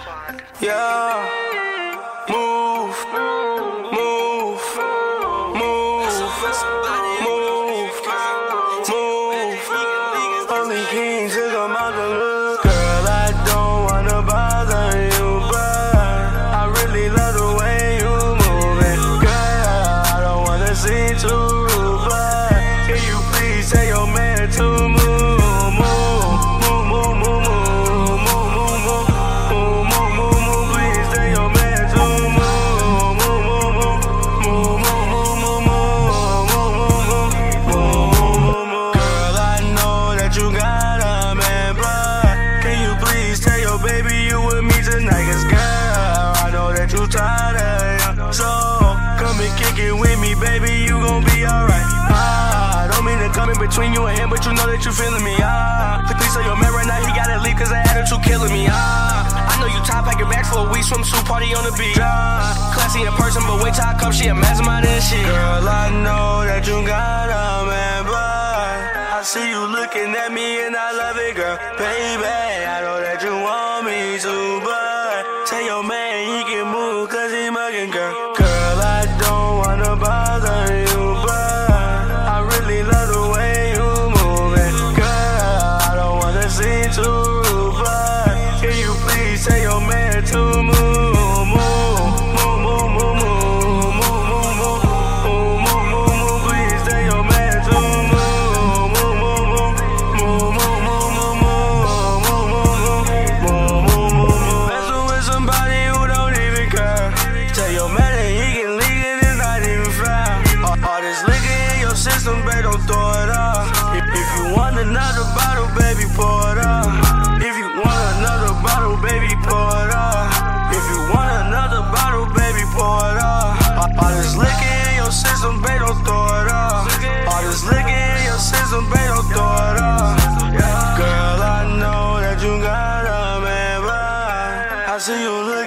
Yeah, move, move, move, move, move. Only kings is on my look. Girl, I don't wanna bother you, but I really love the way you move it. Girl, I don't wanna see too rude, but can you please tell your man to move? So, come and kick it with me, baby, you gon' be alright. I don't mean to come in between you and him, but you know that you feeling me. Please tell your man right now he gotta leave, cause that attitude killing me. I know you top packing bags for a week, swimsuit party on the beach. Classy in person, but wait till I come, she a mastermind and shit. Girl, I know that you got a man, but I see you looking at me and I love it, girl. Baby, I know that you want me to, but tell your man he can move, cause he mugging, girl. Girl, I don't wanna bother you, but I really love the way you move it. Girl, I don't wanna seem too rude, but can you please tell your man to move? Babe, don't throw it up. If you want another bottle, baby, pour it up. If you want another bottle, baby, pour it up. If you want another bottle, baby, pour it up. All this liquor in your system, babe, don't throw it up. All this liquor in your system, babe, don't throw it up. Girl, I know that you got a man, but I see you looking